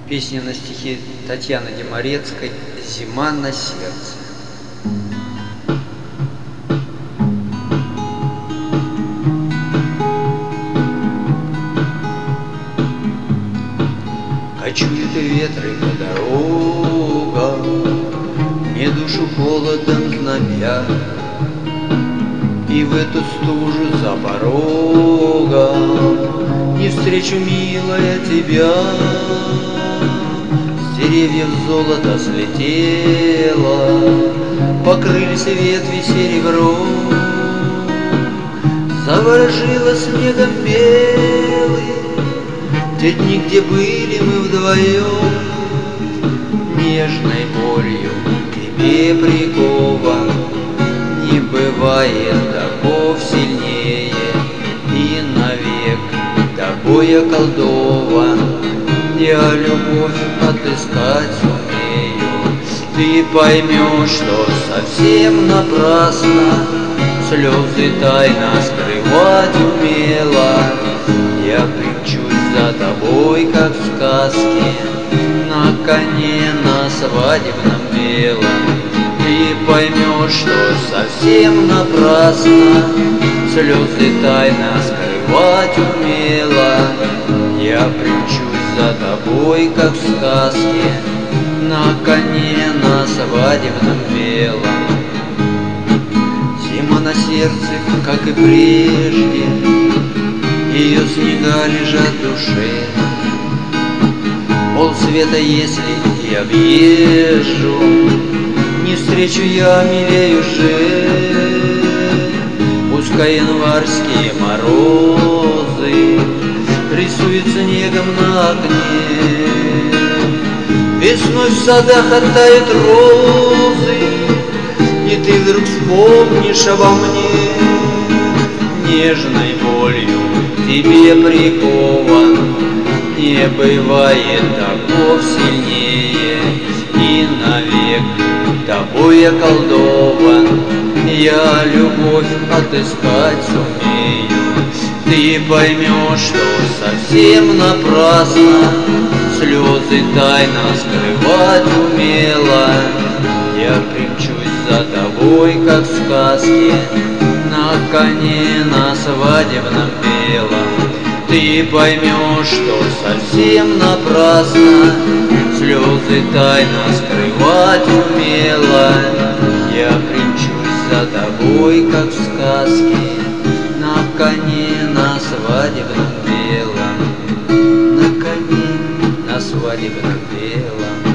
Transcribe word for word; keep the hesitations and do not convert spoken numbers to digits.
Песня на стихи Татьяны Демарецкой «Зима на сердце». Кочуют ветры по дорогам, мне душу холодом знобя, и в эту стужу за порогом не встречу, милая, тебя. С деревьев золото слетело, покрылись ветви серебром, заворожило снегом белый те дни, где были мы вдвоем. Нежной болью тебе прикован, не бывает таков сильнее, и навек тобой околдован. Я любовь отыскать сумею, ты поймешь, что совсем напрасно слезы тайно скрывать умела. Я примчусь за тобой, как в сказке, на коне на свадебном белом. Ты поймешь, что совсем напрасно слезы тайно скрывать умела. Я примчусь за тобой, как в сказке, на коне на свадебном белом. Зима на сердце, как и прежде, ее снега лежат в душе. Полсвета, если и объезжу, не встречу я милей уже. Пускай январские морозы рисуют снегом на окне, весной в садах оттают розы, и ты вдруг вспомнишь обо мне. Нежной болью тебе прикован, не бывает таков сильнее, и навек тобой околдован. Я любовь отыскать сумею, ты поймешь, что совсем напрасно слезы тайно скрывать умела. Я примчусь за тобой, как в сказке, на коне на свадебном белом. Ты поймешь, что совсем напрасно слезы тайно скрывать умела. Я примчусь за тобой, как в сказке, на коне на свадебном белом, на коне на свадебном белом.